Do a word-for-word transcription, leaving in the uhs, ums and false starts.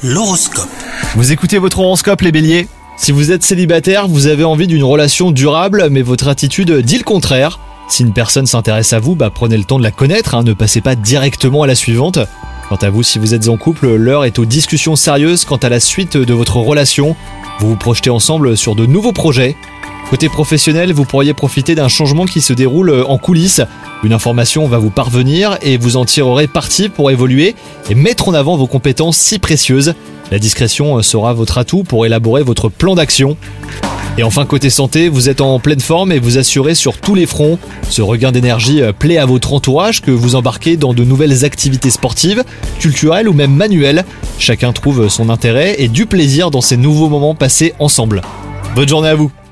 L'horoscope. Vous écoutez votre horoscope les béliers ? Si vous êtes célibataire, vous avez envie d'une relation durable, mais votre attitude dit le contraire. Si une personne s'intéresse à vous, bah prenez le temps de la connaître, hein, ne passez pas directement à la suivante. Quant à vous, si vous êtes en couple, l'heure est aux discussions sérieuses quant à la suite de votre relation. Vous vous projetez ensemble sur de nouveaux projets. Côté professionnel, vous pourriez profiter d'un changement qui se déroule en coulisses. Une information va vous parvenir et vous en tirerez parti pour évoluer et mettre en avant vos compétences si précieuses. La discrétion sera votre atout pour élaborer votre plan d'action. Et enfin, côté santé, vous êtes en pleine forme et vous assurez sur tous les fronts. Ce regain d'énergie plaît à votre entourage que vous embarquez dans de nouvelles activités sportives, culturelles ou même manuelles. Chacun trouve son intérêt et du plaisir dans ces nouveaux moments passés ensemble. Bonne journée à vous!